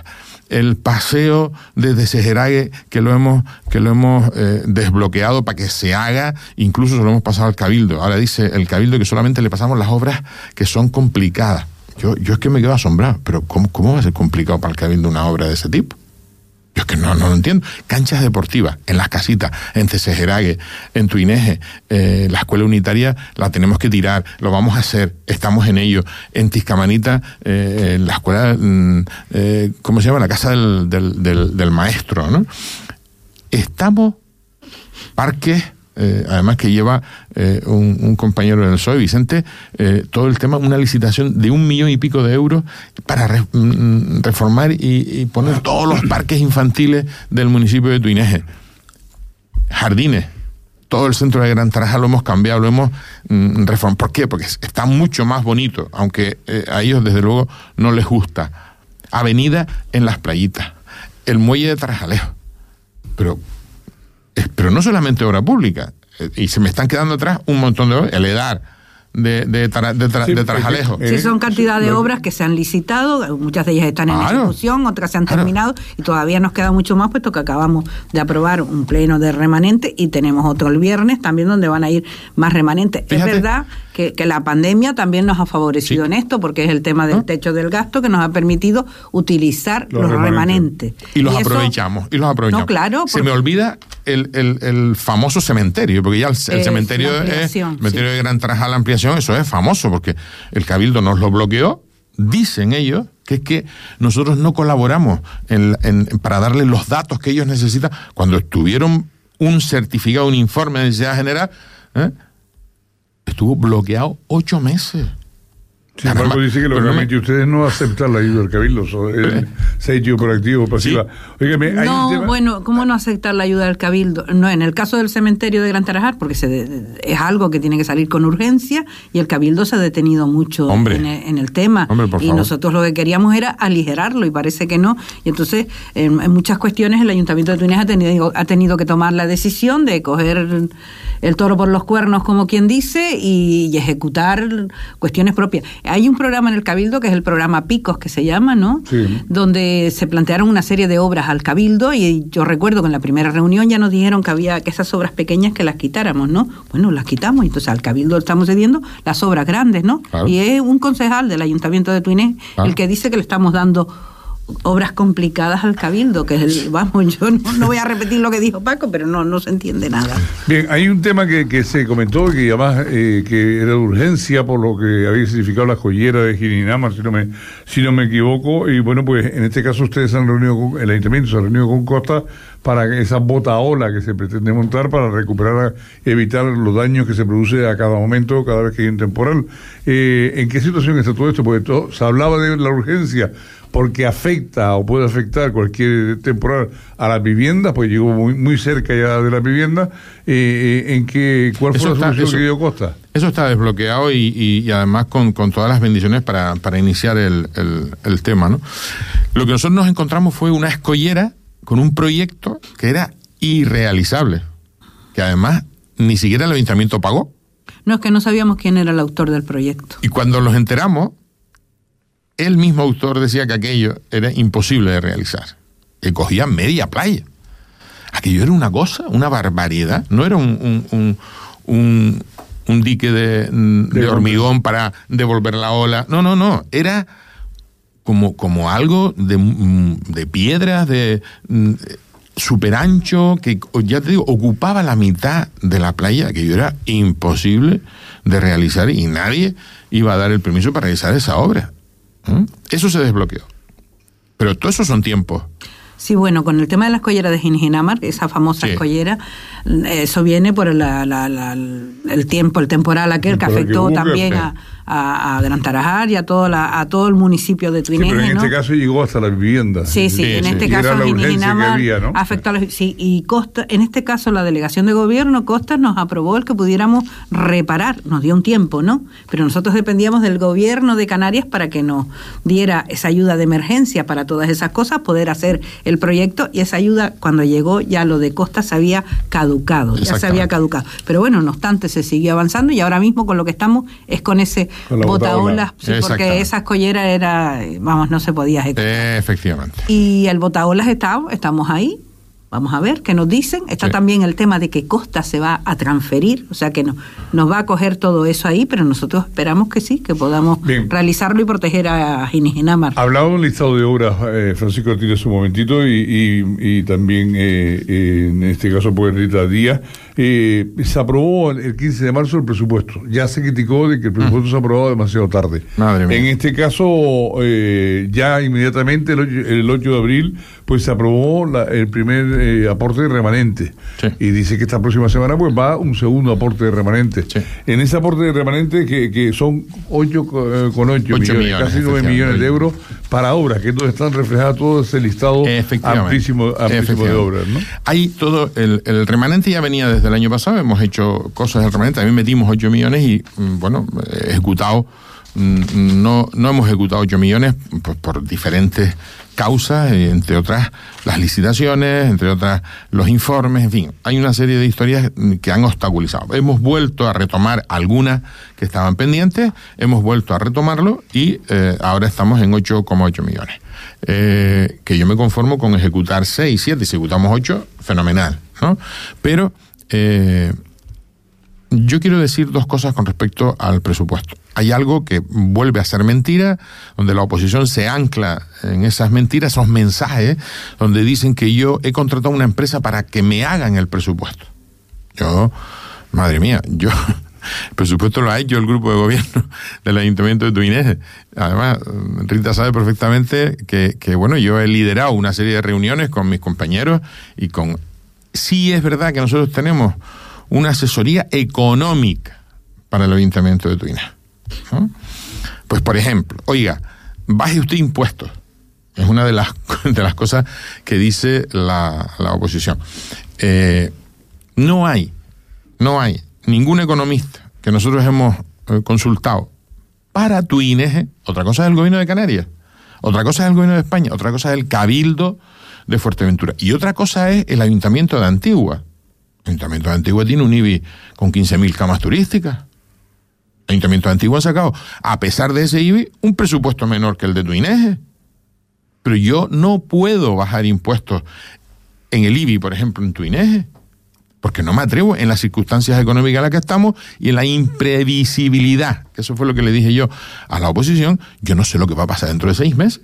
el paseo desde Sejerague, que lo hemos, que lo hemos eh, desbloqueado para que se haga, incluso se lo hemos pasado al Cabildo. Ahora dice el Cabildo que solamente le pasamos las obras que son complicadas. Yo, yo es que me quedo asombrado, pero ¿cómo, cómo va a ser complicado para el Cabildo una obra de ese tipo? Yo es que no, no lo entiendo. Canchas deportivas, en las casitas, en Cesejerague, en Tuineje, eh, la escuela unitaria la tenemos que tirar, lo vamos a hacer, estamos en ello. En Tiscamanita, eh, la escuela, eh, ¿cómo se llama? La casa del, del, del, del maestro, ¿no? Estamos, parques, eh, además que lleva eh, un, un compañero del P S O E, Vicente, eh, todo el tema, una licitación de un millón y pico de euros para re, mm, reformar y, y poner todos los parques infantiles del municipio de Tuineje. Jardines, todo el centro de Gran Tarajal lo hemos cambiado, lo hemos mm, reformado. ¿Por qué? Porque está mucho más bonito, aunque eh, a ellos desde luego no les gusta. Avenida en las playitas, el muelle de Tarajalejo. Pero Pero no solamente obra pública, y se me están quedando atrás un montón de obras, el EDAR de, de, tara, de, tara, sí, de Tarajalejo. Sí, son cantidad de obras que se han licitado, muchas de ellas están en claro, ejecución, otras se han claro. terminado, y todavía nos queda mucho más, puesto que acabamos de aprobar un pleno de remanente, y tenemos otro el viernes también donde van a ir más remanentes. Fíjate. Es verdad que, que la pandemia también nos ha favorecido sí. en esto, porque es el tema del ¿Ah? techo del gasto que nos ha permitido utilizar los, los remanentes. remanentes. Y los y aprovechamos, eso, y los aprovechamos. No, claro. Se me olvida el, el, el famoso cementerio, porque ya el, el cementerio, es, el cementerio sí. de Gran Tarajal, la ampliación, eso es famoso, porque el Cabildo nos lo bloqueó. Dicen ellos que es que nosotros no colaboramos en, en, para darles los datos que ellos necesitan. Cuando tuvieron un certificado, un informe de necesidad general, ¿eh? estuvo bloqueado ocho meses. Sin embargo, dice que lógicamente no me... ustedes no aceptan la ayuda del Cabildo, se ha hecho proactivo o pasiva. Sí. Oígame, ¿hay no, tema? Bueno, ¿cómo no aceptar la ayuda del Cabildo? No, en el caso del cementerio de Gran Tarajal, porque se, es algo que tiene que salir con urgencia, y el Cabildo se ha detenido mucho en el, en el tema. Hombre, por y favor. Nosotros lo que queríamos era aligerarlo, y parece que no. Y entonces, en, en muchas cuestiones, el Ayuntamiento de Tuineje ha tenido, ha tenido que tomar la decisión de coger el toro por los cuernos, como quien dice, y, y ejecutar cuestiones propias. Hay un programa en el Cabildo que es el programa Picos, que se llama, ¿no? Sí. Donde se plantearon una serie de obras al Cabildo, y yo recuerdo que en la primera reunión ya nos dijeron que había que esas obras pequeñas que las quitáramos, ¿no? Bueno, las quitamos, y entonces al Cabildo estamos cediendo las obras grandes, ¿no? Claro. Y es un concejal del Ayuntamiento de Tuineje claro. el que dice que le estamos dando obras complicadas al Cabildo, que es el, vamos, yo no, no voy a repetir lo que dijo Paco, pero no, no se entiende nada. Bien, hay un tema que, que se comentó, que además eh, que era de urgencia por lo que había significado la joyera de Girinámar, si no me, si no me equivoco, y bueno, pues en este caso ustedes se han reunido con, el Ayuntamiento se ha reunido con Costa para esa botaola que se pretende montar para recuperar, evitar los daños que se produce a cada momento, cada vez que hay un temporal. Eh, ¿En qué situación está todo esto? Porque todo, se hablaba de la urgencia, porque afecta o puede afectar cualquier temporal a las viviendas, pues llegó muy, muy cerca ya de la vivienda. Eh, ¿En qué cuál fue eso la está, solución eso, que dio Costa? Eso está desbloqueado y, y, y además con, con todas las bendiciones para, para iniciar el, el, el tema, ¿no? Lo que nosotros nos encontramos fue una escollera con un proyecto que era irrealizable, que además ni siquiera el ayuntamiento pagó. No, es que no sabíamos quién era el autor del proyecto. Y cuando nos enteramos, el mismo autor decía que aquello era imposible de realizar, que cogía media playa. Aquello era una cosa, una barbaridad. No era un, un, un, un, un dique de, de hormigón para devolver la ola. No, no, no. Era como, como algo de, de piedras, de súper ancho, que ya te digo, ocupaba la mitad de la playa. Aquello era imposible de realizar y nadie iba a dar el permiso para realizar esa obra. Eso se desbloqueó. Pero todo eso son tiempos. Sí, bueno, con el tema de la escollera de Girinámar, esa famosa sí. escollera, eso viene por la, la, la, el tiempo, el temporal aquel que afectó que también a, a, a Gran Tarajal y a todo, la, a todo el municipio de Tuineje. Sí, pero en ¿no? este caso llegó hasta las viviendas. Sí, sí, sí en sí. este y caso Girinámar ¿no? afectó a los, sí, y Costa, en este caso la delegación de gobierno, Costa nos aprobó el que pudiéramos reparar, nos dio un tiempo, ¿no? Pero nosotros dependíamos del gobierno de Canarias para que nos diera esa ayuda de emergencia para todas esas cosas, poder hacer el proyecto, y esa ayuda cuando llegó ya lo de Costa se había caducado, ya se había caducado. Pero bueno, no obstante se siguió avanzando, y ahora mismo con lo que estamos es con ese botaolas, sí, porque esa escollera era, vamos, no se podía ejecutar. Efectivamente. Y el botaolas está, estamos ahí. Vamos a ver qué nos dicen. Está sí. también el tema de que Costa se va a transferir, o sea que no, nos va a coger todo eso ahí, pero nosotros esperamos que sí, que podamos Bien. realizarlo y proteger a Giniginamar. Hablaba de un listado de obras, eh, Francisco Ortiz, un momentito, y, y, y también eh, eh, en este caso por Rita Díaz. Eh, se aprobó el quince de marzo el presupuesto. Ya se criticó de que el presupuesto mm. se ha aprobado demasiado tarde. Madre mía. En este caso, eh, ya inmediatamente, el ocho, el ocho de abril, pues se aprobó la, el primer eh, aporte de remanente. Sí. Y dice que esta próxima semana pues va un segundo aporte de remanente. Sí. En ese aporte de remanente, que, que son ocho eh, con ocho millones, millones, casi nueve millones de euros para obras, que es donde están reflejadas todo ese listado amplísimo, amplísimo de obras, ¿no? Hay todo, el, el remanente ya venía desde el año pasado, hemos hecho cosas del remanente, también metimos ocho millones y, bueno, ejecutado, no, no hemos ejecutado ocho millones pues, por diferentes causas, entre otras las licitaciones, entre otras los informes, en fin, hay una serie de historias que han obstaculizado. Hemos vuelto a retomar algunas que estaban pendientes, hemos vuelto a retomarlo y eh, ahora estamos en ocho coma ocho millones. Eh, que yo me conformo con ejecutar seis, siete, si ejecutamos ocho, fenomenal, ¿no? Pero eh, yo quiero decir dos cosas con respecto al presupuesto. Hay algo que vuelve a ser mentira, donde la oposición se ancla en esas mentiras, esos mensajes, donde dicen que yo he contratado a una empresa para que me hagan el presupuesto. Yo, madre mía, yo... El presupuesto lo ha hecho el grupo de gobierno del Ayuntamiento de Tuineje. Además, Rita sabe perfectamente que, que, bueno, yo he liderado una serie de reuniones con mis compañeros y con... Sí es verdad que nosotros tenemos una asesoría económica para el Ayuntamiento de Tuineje, ¿no? Pues, por ejemplo, oiga, baje usted impuestos. Es una de las, de las cosas que dice la, la oposición. Eh, no hay, no hay ningún economista que nosotros hemos eh, consultado para Tuineje. Otra cosa es el gobierno de Canarias, otra cosa es el gobierno de España, otra cosa es el Cabildo de Fuerteventura y otra cosa es el Ayuntamiento de Antigua. El Ayuntamiento de Antigua tiene un I B I con quince mil camas turísticas. El Ayuntamiento de Antigua ha sacado, a pesar de ese I B I, un presupuesto menor que el de Tuineje. Pero yo no puedo bajar impuestos en el I B I, por ejemplo, en Tuineje, porque no me atrevo en las circunstancias económicas en las que estamos y en la imprevisibilidad, que eso fue lo que le dije yo a la oposición. Yo no sé lo que va a pasar dentro de seis meses.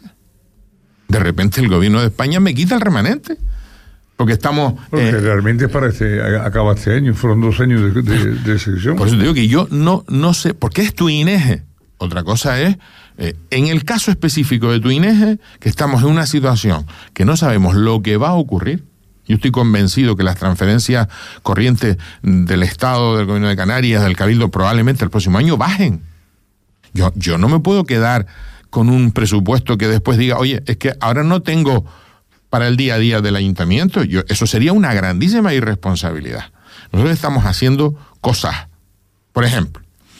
De repente el gobierno de España me quita el remanente, porque estamos... Porque eh, realmente para este, acaba este año, fueron dos años de, de, de sección. Por eso te digo que yo no, no sé, porque es Tuineje. Otra cosa es, eh, en el caso específico de Tuineje, que estamos en una situación que no sabemos lo que va a ocurrir. Yo estoy convencido que las transferencias corrientes del Estado, del Gobierno de Canarias, del Cabildo, probablemente el próximo año bajen. Yo, yo no me puedo quedar con un presupuesto que después diga, oye, es que ahora no tengo para el día a día del ayuntamiento. Yo, eso sería una grandísima irresponsabilidad. Nosotros estamos haciendo cosas. Por ejemplo,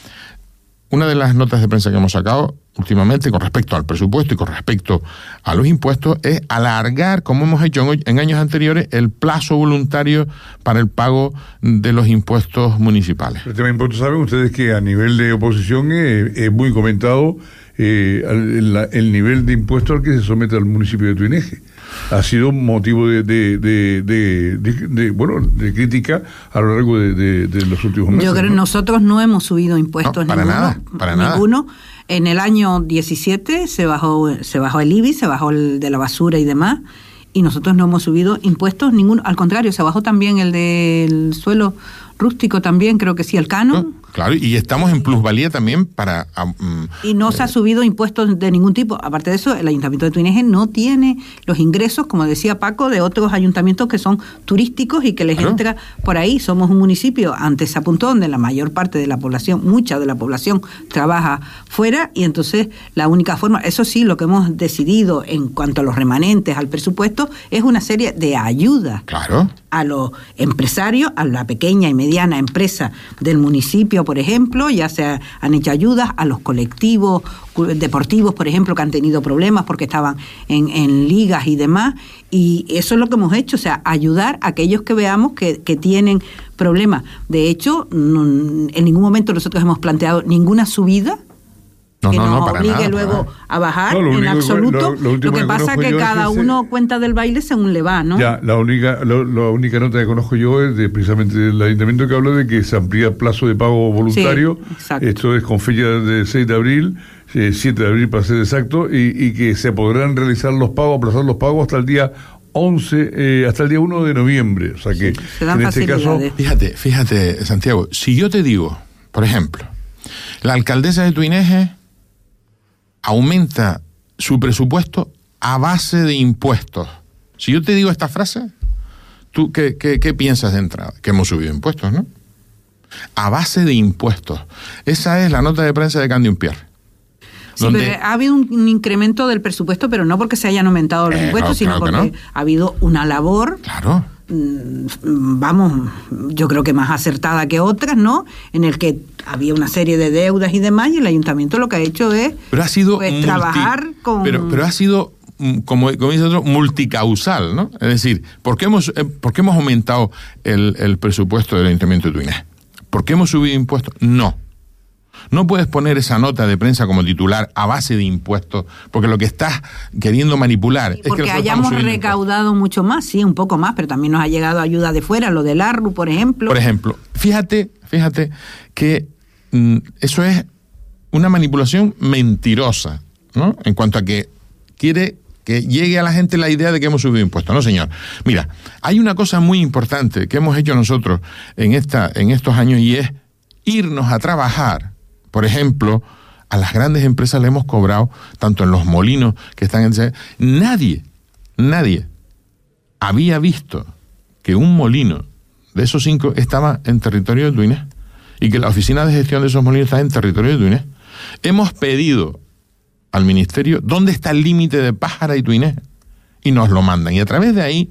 una de las notas de prensa que hemos sacado últimamente con respecto al presupuesto y con respecto a los impuestos es alargar, como hemos hecho en, en años anteriores, el plazo voluntario para el pago de los impuestos municipales. El tema de impuestos, saben ustedes que a nivel de oposición es, es muy comentado eh, el, el nivel de impuestos al que se somete al municipio de Tuineje. Ha sido motivo de, de, de, de, de, de bueno de crítica a lo largo de, de, de los últimos meses. Yo creo que ¿no? nosotros no hemos subido impuestos no, para ninguno, nada, para ninguno. Nada. En el año diecisiete se bajó se bajó el I B I, se bajó el de la basura y demás, y nosotros no hemos subido impuestos ninguno. Al contrario, se bajó también el del suelo rústico también, creo que sí, el canon. No, claro, y estamos en plusvalía también para... Um, y no eh, se ha subido impuestos de ningún tipo. Aparte de eso, el Ayuntamiento de Tuineje no tiene los ingresos, como decía Paco, de otros ayuntamientos que son turísticos y que les claro. entra por ahí. Somos un municipio, antes se apuntó, donde la mayor parte de la población, mucha de la población, trabaja fuera, y entonces la única forma, eso sí, lo que hemos decidido en cuanto a los remanentes, al presupuesto, es una serie de ayudas. Claro. A los empresarios, a la pequeña y mediana empresa del municipio, por ejemplo, ya se han hecho ayudas a los colectivos deportivos, por ejemplo, que han tenido problemas porque estaban en, en ligas y demás, y eso es lo que hemos hecho, o sea, ayudar a aquellos que veamos que, que tienen problemas. De hecho, no, en ningún momento nosotros hemos planteado ninguna subida No, que no, nos no, para obligue nada, luego para a bajar no, en absoluto. Lo, lo, lo que pasa es que, que cada es uno ese, cuenta del baile según le va, ¿no? Ya, la única, lo, la única nota que conozco yo es de precisamente del ayuntamiento que habla de que se amplía el plazo de pago voluntario. Sí, esto es con fecha del seis de abril, eh, siete de abril para ser exacto, y, y que se podrán realizar los pagos, aplazar los pagos hasta el día once, eh, hasta el día uno de noviembre. O sea que sí, se dan en este caso. Fíjate, fíjate, Santiago, si yo te digo, por ejemplo, la alcaldesa de Tuineje aumenta su presupuesto a base de impuestos. Si yo te digo esta frase, ¿tú qué, qué, qué piensas de entrada? Que hemos subido impuestos, ¿no? A base de impuestos. Esa es la nota de prensa de Candy Unpier. Sí, donde... pero ha habido un, un incremento del presupuesto, pero no porque se hayan aumentado los eh, impuestos, no, sino claro porque no. ha habido una labor... Claro. Vamos, yo creo que más acertada que otras, ¿no? En el que había una serie de deudas y demás, y el ayuntamiento lo que ha hecho es pero ha sido pues, multi, trabajar con... Pero, pero ha sido, como, como dice otro, multicausal, ¿no? Es decir, ¿por qué hemos, por qué hemos aumentado el, el presupuesto del ayuntamiento de Tuineje? ¿Por qué hemos subido impuestos? No. No puedes poner esa nota de prensa como titular a base de impuestos, porque lo que estás queriendo manipular sí, es porque que hayamos recaudado impuestos. Mucho más, sí, un poco más, pero también nos ha llegado ayuda de fuera, lo del A R R U, por ejemplo. Por ejemplo, fíjate, fíjate que mm, eso es una manipulación mentirosa, ¿no? En cuanto a que quiere que llegue a la gente la idea de que hemos subido impuestos. No, señor. Mira, hay una cosa muy importante que hemos hecho nosotros en esta, en estos años, y es irnos a trabajar. Por ejemplo, a las grandes empresas le hemos cobrado, tanto en los molinos que están en... Nadie, nadie había visto que un molino de esos cinco estaba en territorio de Tuineje y que la oficina de gestión de esos molinos está en territorio de Tuineje. Hemos pedido al ministerio dónde está el límite de Pájara y Tuineje y nos lo mandan. Y a través de ahí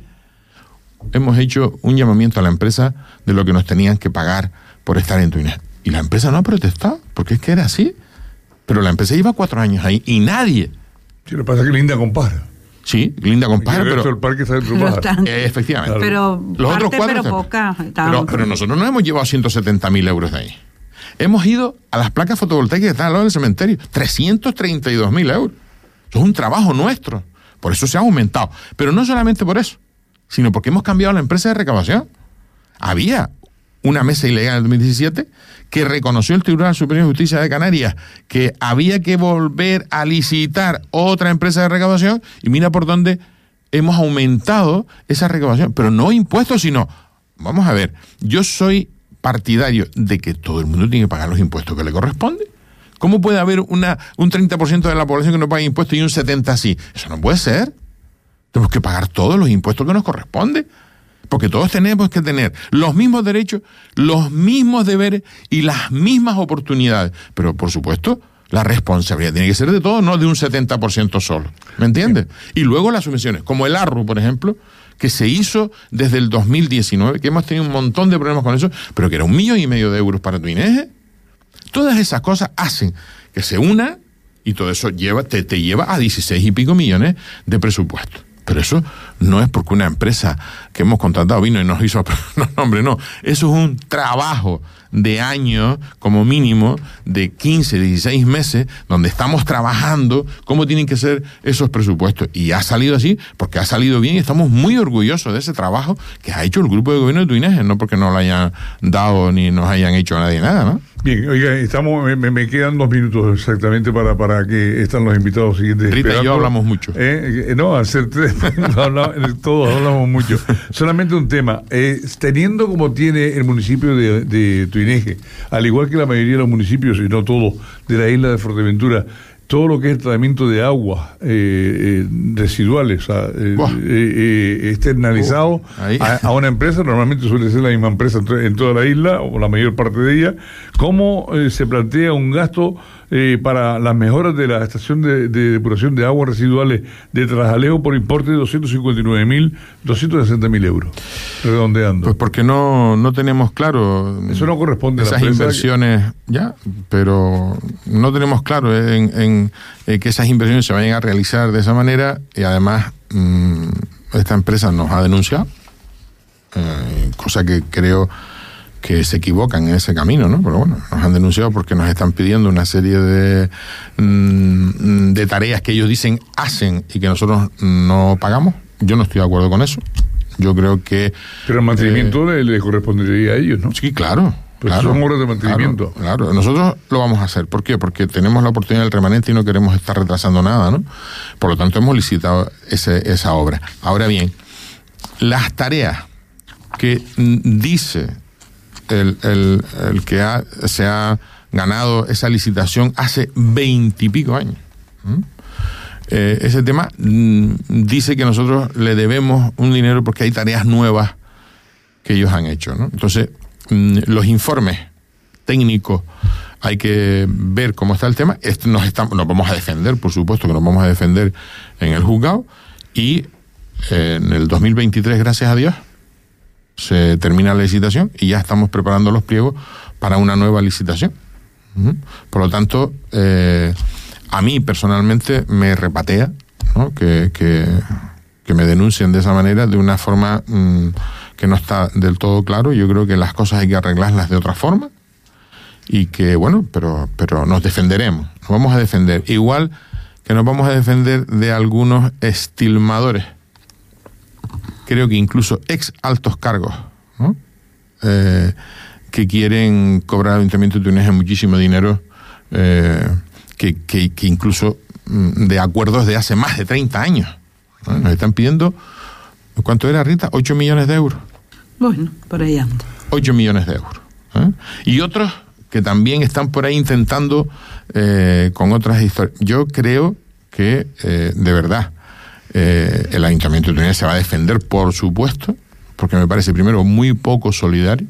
hemos hecho un llamamiento a la empresa de lo que nos tenían que pagar por estar en Tuineje. Y la empresa no ha protestado, porque es que era así. Pero la empresa lleva cuatro años ahí y nadie. Sí, lo que pasa es que linda con Pájara. Sí, linda con Pájara, pero... el parque está dentro de Pájara. Eh, efectivamente. Pero los parte, otros cuatro... pero poca. Pero, pero nosotros no hemos llevado ciento setenta mil euros de ahí. Hemos ido a las placas fotovoltaicas que están al lado del cementerio. trescientos treinta y dos mil euros. Eso es un trabajo nuestro. Por eso se ha aumentado. Pero no solamente por eso, sino porque hemos cambiado la empresa de recabación. Había una mesa ilegal en el dos mil diecisiete que reconoció el Tribunal Superior de Justicia de Canarias que había que volver a licitar otra empresa de recaudación, y mira por dónde hemos aumentado esa recaudación, pero no impuestos, sino, vamos a ver, yo soy partidario de que todo el mundo tiene que pagar los impuestos que le corresponden. ¿Cómo puede haber una, un treinta por ciento de la población que no paga impuestos y un setenta por ciento sí? Eso no puede ser. Tenemos que pagar todos los impuestos que nos corresponden. Porque todos tenemos que tener los mismos derechos, los mismos deberes y las mismas oportunidades. Pero, por supuesto, la responsabilidad tiene que ser de todos, no de un setenta por ciento solo. ¿Me entiendes? Sí. Y luego las subvenciones, como el A R R U, por ejemplo, que se hizo desde el dos mil diecinueve, que hemos tenido un montón de problemas con eso, pero que era un millón y medio de euros para Tuineje. Todas esas cosas hacen que se una y todo eso lleva, te, te lleva a dieciséis y pico millones de presupuesto. Pero eso no es porque una empresa que hemos contratado vino y nos hizo... No, hombre, no. Eso es un trabajo de años, como mínimo, de quince, dieciséis meses, donde estamos trabajando cómo tienen que ser esos presupuestos. Y ha salido así, porque ha salido bien, y estamos muy orgullosos de ese trabajo que ha hecho el grupo de gobierno de Tuineje, no porque no lo hayan dado ni nos hayan hecho a nadie nada, ¿no? Bien, oiga, estamos, me, me quedan dos minutos exactamente para, para que están los invitados siguientes. Rita esperando. Y yo hablamos mucho. Eh, no, hacer tres, no, hablamos, todos hablamos mucho. Solamente un tema. Eh, teniendo como tiene el municipio de, de Tuineje, al igual que la mayoría de los municipios, y no todos, de la isla de Fuerteventura, todo lo que es el tratamiento de aguas eh, eh, residuales, o sea, eh, eh, eh, externalizado oh, a, a una empresa, normalmente suele ser la misma empresa en toda la isla, o la mayor parte de ella, ¿cómo eh, se plantea un gasto eh, para las mejoras de la estación de, de depuración de aguas residuales de Trasalejo por importe de doscientos cincuenta y nueve mil doscientos sesenta mil euros, redondeando? Pues porque no, no tenemos claro... Eso no corresponde esas a la inversiones, que... ya, pero no tenemos claro en... en Eh, que esas inversiones se vayan a realizar de esa manera, y además mmm, esta empresa nos ha denunciado, eh, cosa que creo que se equivocan en ese camino, ¿no? Pero bueno, nos han denunciado porque nos están pidiendo una serie de, de tareas que ellos dicen hacen y que nosotros no pagamos. Yo no estoy de acuerdo con eso. Yo creo que... Pero el mantenimiento eh, le, le correspondería a ellos, ¿no? Sí, claro. Pues claro, son horas de mantenimiento. Claro, claro, nosotros lo vamos a hacer. ¿Por qué? Porque tenemos la oportunidad del remanente y no queremos estar retrasando nada, ¿no? Por lo tanto, hemos licitado ese, esa obra. Ahora bien, las tareas que dice el, el, el que ha, se ha ganado esa licitación hace veintipico años. ¿Mm? Eh, ese tema mm, dice que nosotros le debemos un dinero porque hay tareas nuevas que ellos han hecho, ¿no? Entonces, mm, los informes técnicos hay que ver cómo está el tema. Este nos, estamos, nos vamos a defender, por supuesto que nos vamos a defender en el juzgado, y eh, en el dos mil veintitrés, gracias a Dios, se termina la licitación y ya estamos preparando los pliegos para una nueva licitación. Uh-huh. Por lo tanto, eh, a mí personalmente me repatea, ¿no? que, que, que me denuncien de esa manera, de una forma mmm, que no está del todo claro. Yo creo que las cosas hay que arreglarlas de otra forma y que, bueno, pero, pero nos defenderemos, nos vamos a defender. Igual que nos vamos a defender de algunos estilmadores, creo que incluso ex altos cargos, ¿no? eh, que quieren cobrar al Ayuntamiento de Túnez muchísimo dinero, eh, que, que, que incluso de acuerdos de hace más de treinta años, ¿no? Nos están pidiendo, ¿cuánto era, Rita? ocho millones de euros. Bueno, por ahí anda. ocho millones de euros. ¿eh? Y otros que también están por ahí intentando eh, con otras historias. Yo creo que, eh, de verdad, eh, el Ayuntamiento de Túnez se va a defender, por supuesto, porque me parece, primero, muy poco solidario,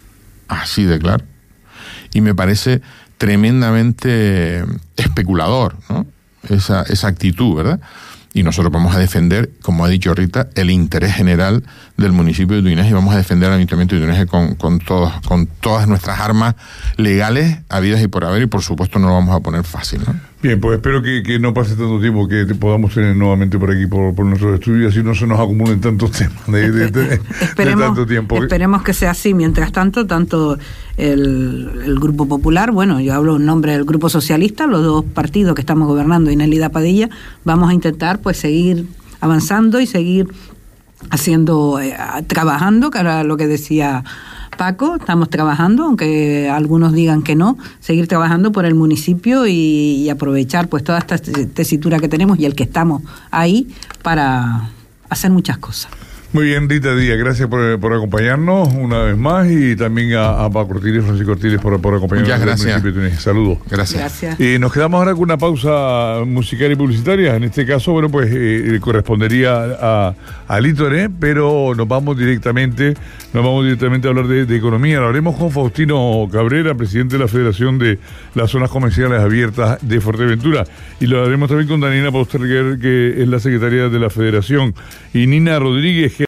así de claro, y me parece tremendamente especulador, ¿no? Esa, esa actitud, ¿verdad? Y nosotros vamos a defender, como ha dicho Rita, el interés general del municipio de Túnez, y vamos a defender al Ayuntamiento de Túnez con, con, todos, con todas nuestras armas legales, habidas y por haber, y por supuesto no lo vamos a poner fácil, ¿no? Bien, pues espero que, que no pase tanto tiempo, que te podamos tener nuevamente por aquí, por, por nuestros estudios, así no se nos acumulen tantos temas de, de, de, esperemos, de tanto tiempo. Esperemos que sea así. Mientras tanto, tanto el, el Grupo Popular, bueno, yo hablo en nombre del Grupo Socialista, los dos partidos que estamos gobernando, y Nelida Padilla, vamos a intentar pues seguir avanzando y seguir haciendo, eh, trabajando, que era lo que decía Paco, estamos trabajando, aunque algunos digan que no, seguir trabajando por el municipio y, y aprovechar pues toda esta tesitura que tenemos y el que estamos ahí para hacer muchas cosas. Muy bien, Rita Díaz, gracias por, por acompañarnos una vez más, y también a, a Paco Ortiz, Francisco Ortiz, por, por acompañarnos. Muchas gracias. Municipio de Túnez. Saludos. Gracias. Gracias. Y nos quedamos ahora con una pausa musical y publicitaria. En este caso, bueno, pues eh, correspondería a, a Lítoré, pero nos vamos directamente, nos vamos directamente a hablar de, de economía. Lo haremos con Faustino Cabrera, presidente de la Federación de las Zonas Comerciales Abiertas de Fuerteventura. Y lo haremos también con Daniela Posterguer, que es la secretaria de la Federación, y Nina Rodríguez,